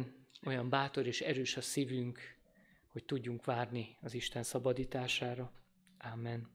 olyan bátor és erős a szívünk, hogy tudjunk várni az Isten szabadítására. Amen.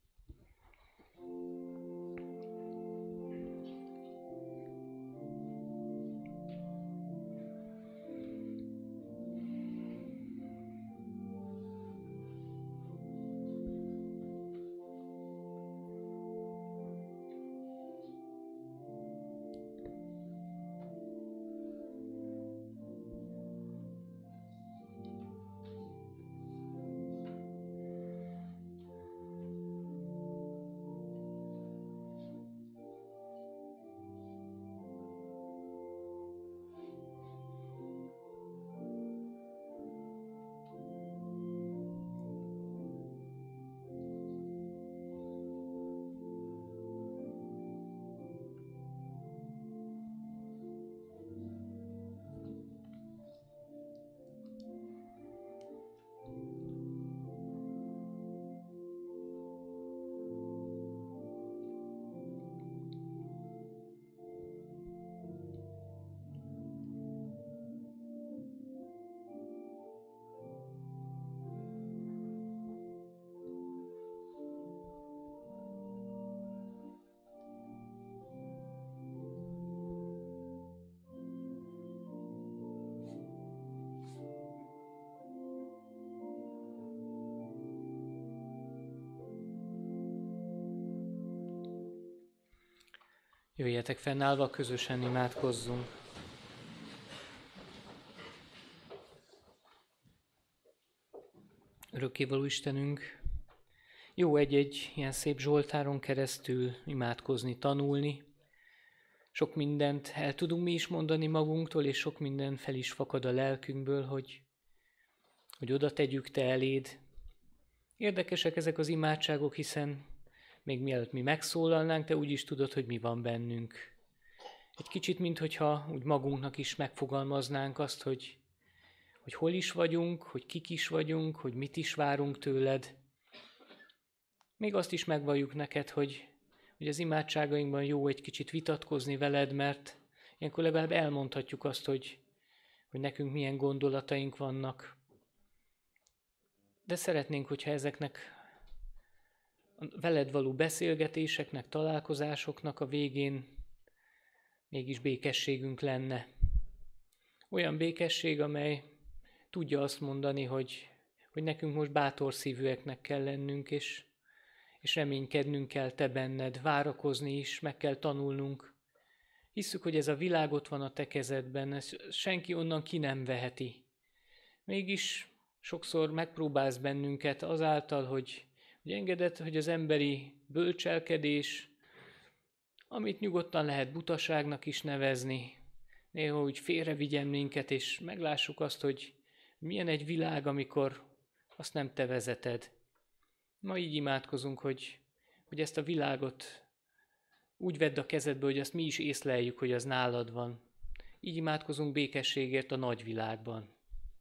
Jöjjetek fennállva, közösen imádkozzunk. Örökkévaló Istenünk, jó egy-egy ilyen szép zsoltáron keresztül imádkozni, tanulni. Sok mindent el tudunk mi is mondani magunktól, és sok minden fel is fakad a lelkünkből, hogy, hogy oda tegyük te eléd. Érdekesek ezek az imádságok, hiszen még mielőtt mi megszólalnánk, te úgy is tudod, hogy mi van bennünk. Egy kicsit, minthogyha úgy magunknak is megfogalmaznánk azt, hogy, hogy hol is vagyunk, hogy kik is vagyunk, hogy mit is várunk tőled. Még azt is megvalljuk neked, hogy, hogy az imádságainkban jó egy kicsit vitatkozni veled, mert ilyenkor legalább elmondhatjuk azt, hogy, hogy nekünk milyen gondolataink vannak. De szeretnénk, hogyha ezeknek veled való beszélgetéseknek, találkozásoknak a végén mégis békességünk lenne. Olyan békesség, amely tudja azt mondani, hogy, hogy nekünk most bátor szívűeknek kell lennünk, és, és reménykednünk kell te benned, várakozni is, meg kell tanulnunk. Hisszük, hogy ez a világ ott van a te kezedben, ezt senki onnan ki nem veheti. Mégis sokszor megpróbálsz bennünket azáltal, hogy hogy engedett, hogy az emberi bölcselkedés, amit nyugodtan lehet butaságnak is nevezni, néha úgy félrevigyen minket, és meglássuk azt, hogy milyen egy világ, amikor azt nem te vezeted. Ma így imádkozunk, hogy, hogy ezt a világot úgy vedd a kezedbe, hogy azt mi is észleljük, hogy az nálad van. Így imádkozunk békességért a nagy világban.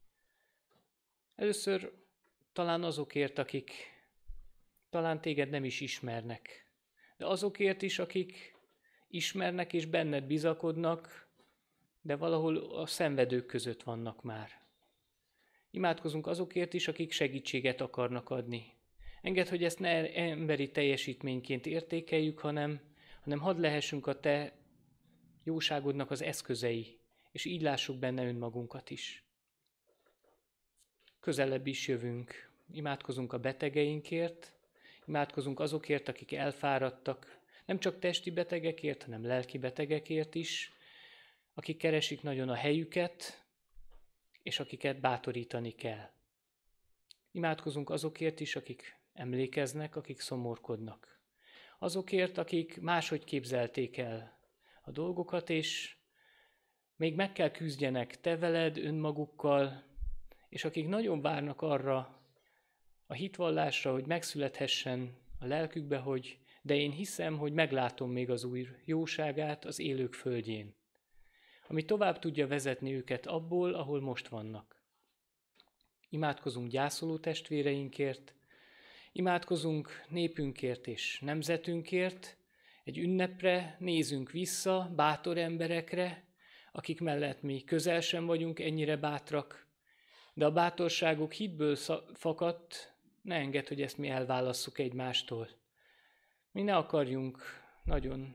Először talán azokért, akik talán téged nem is ismernek, de azokért is, akik ismernek és benned bizakodnak, de valahol a szenvedők között vannak már. Imádkozunk azokért is, akik segítséget akarnak adni. Engedd, hogy ezt ne emberi teljesítményként értékeljük, hanem, hanem hadd lehessünk a te jóságodnak az eszközei, és így lássuk benne önmagunkat is. Közelebb is jövünk. Imádkozunk a betegeinkért, imádkozunk azokért, akik elfáradtak, nem csak testi betegekért, hanem lelki betegekért is, akik keresik nagyon a helyüket, és akiket bátorítani kell. Imádkozunk azokért is, akik emlékeznek, akik szomorkodnak. Azokért, akik máshogy képzelték el a dolgokat, és még meg kell küzdjenek te veled, önmagukkal, és akik nagyon várnak arra a hitvallásra, hogy megszülethessen a lelkükbe, hogy de én hiszem, hogy meglátom még az új jóságát az élők földjén, ami tovább tudja vezetni őket abból, ahol most vannak. Imádkozunk gyászoló testvéreinkért, imádkozunk népünkért és nemzetünkért, egy ünnepre nézünk vissza, bátor emberekre, akik mellett mi közel sem vagyunk ennyire bátrak, de a bátorságuk hitből fakadt, ne engedd, hogy ezt mi elválasszuk egymástól. Mi ne akarjunk nagyon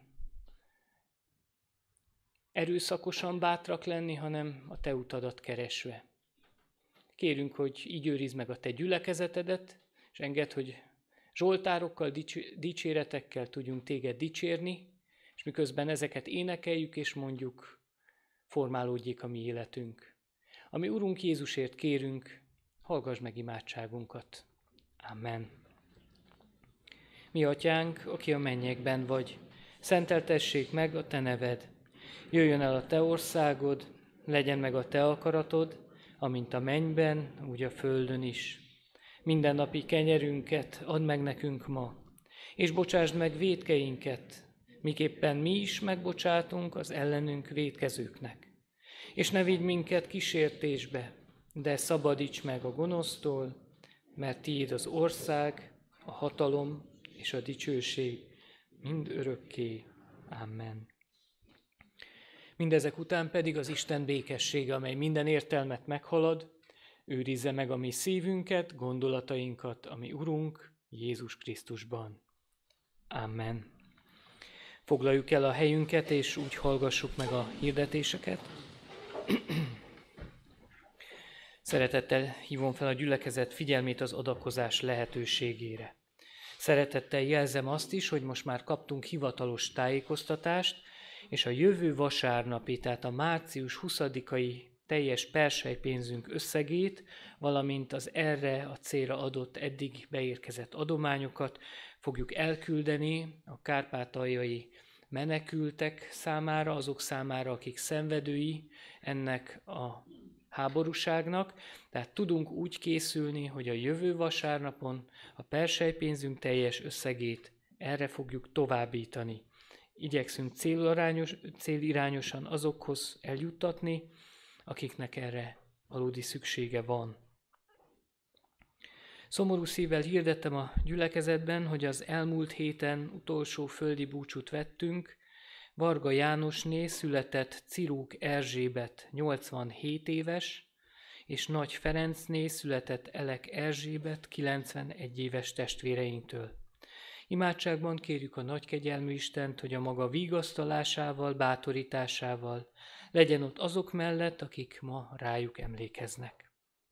erőszakosan bátrak lenni, hanem a te utadat keresve. Kérünk, hogy így őrizd meg a te gyülekezetedet, és engedd, hogy zsoltárokkal, dicséretekkel tudjunk téged dicsérni, és miközben ezeket énekeljük és mondjuk, formálódjék a mi életünk. Ami Urunk Jézusért kérünk, hallgass meg imádságunkat. Amen. Mi atyánk, aki a mennyekben vagy, szenteltessék meg a te neved. Jöjjön el a te országod, legyen meg a te akaratod, amint a mennyben, úgy a földön is. Mindennapi kenyerünket add meg nekünk ma, és bocsásd meg vétkeinket, miképpen mi is megbocsátunk az ellenünk vétkezőknek. És ne vigy minket kísértésbe, de szabadíts meg a gonosztól, mert tiéd az ország, a hatalom és a dicsőség mind örökké. Amen. Mindezek után pedig az Isten békessége, amely minden értelmet meghalad, őrizze meg a mi szívünket, gondolatainkat, a mi Urunk Jézus Krisztusban. Amen. Foglaljuk el a helyünket, és úgy hallgassuk meg a hirdetéseket. Szeretettel hívom fel a gyülekezet figyelmét az adakozás lehetőségére. Szeretettel jelzem azt is, hogy most már kaptunk hivatalos tájékoztatást, és a jövő vasárnapi, tehát a március huszadikai teljes perselypénzünk összegét, valamint az erre a célra adott eddig beérkezett adományokat fogjuk elküldeni a kárpátaljai menekültek számára, azok számára, akik szenvedői ennek a háborúságnak. Tehát tudunk úgy készülni, hogy a jövő vasárnapon a perselypénzünk teljes összegét erre fogjuk továbbítani. Igyekszünk célirányos, célirányosan azokhoz eljuttatni, akiknek erre valódi szüksége van. Szomorú szívvel hirdettem a gyülekezetben, hogy az elmúlt héten utolsó földi búcsút vettünk. Varga Jánosné született Cirúk Erzsébet nyolcvanhét éves, és Nagy Ferencné született Elek Erzsébet kilencvenegy éves testvéreinktől. Imádságban kérjük a nagykegyelmű Istent, hogy a maga vigasztalásával, bátorításával legyen ott azok mellett, akik ma rájuk emlékeznek.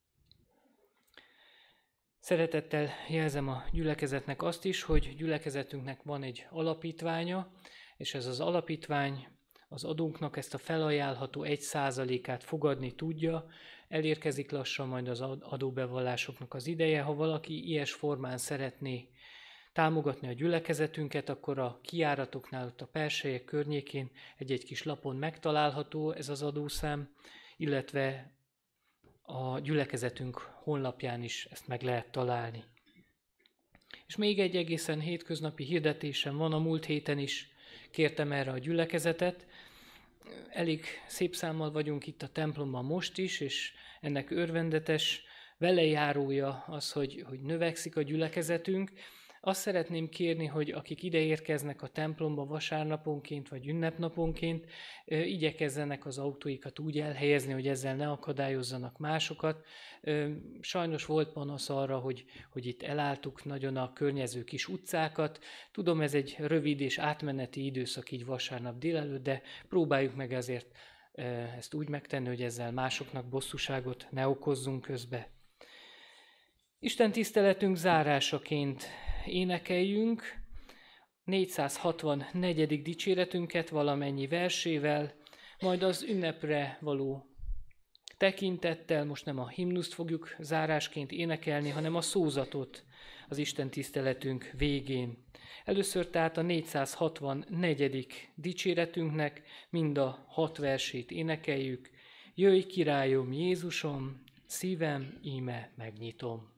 Szeretettel jelzem a gyülekezetnek azt is, hogy gyülekezetünknek van egy alapítványa, és ez az alapítvány az adónknak ezt a felajánlható egy százalékát fogadni tudja. Elérkezik lassan majd az adóbevallásoknak az ideje. Ha valaki ilyes formán szeretné támogatni a gyülekezetünket, akkor a kijáratoknál, ott a perselyek környékén egy-egy kis lapon megtalálható ez az adószám, illetve a gyülekezetünk honlapján is ezt meg lehet találni. És még egy egészen hétköznapi hirdetésem van, a múlt héten is kértem erre a gyülekezetet. Elég szép számmal vagyunk itt a templomban most is, és ennek örvendetes velejárója az, hogy, hogy növekszik a gyülekezetünk. Azt szeretném kérni, hogy akik ide érkeznek a templomba vasárnaponként vagy ünnepnaponként, igyekezzenek az autóikat úgy elhelyezni, hogy ezzel ne akadályozzanak másokat. Sajnos volt panasz arra, hogy, hogy itt elálltuk nagyon a környező kis utcákat. Tudom, ez egy rövid és átmeneti időszak így vasárnap délelőtt, de próbáljuk meg ezért ezt úgy megtenni, hogy ezzel másoknak bosszúságot ne okozzunk közbe. Isten tiszteletünk zárásaként énekeljünk négyszázhatvannégy. dicséretünket valamennyi versével, majd az ünnepre való tekintettel most nem a himnuszt fogjuk zárásként énekelni, hanem a szózatot az Isten tiszteletünk végén. Először tehát a négyszázhatvannégy. dicséretünknek mind a hat versét énekeljük. Jöjj, királyom, Jézusom, szívem íme megnyitom.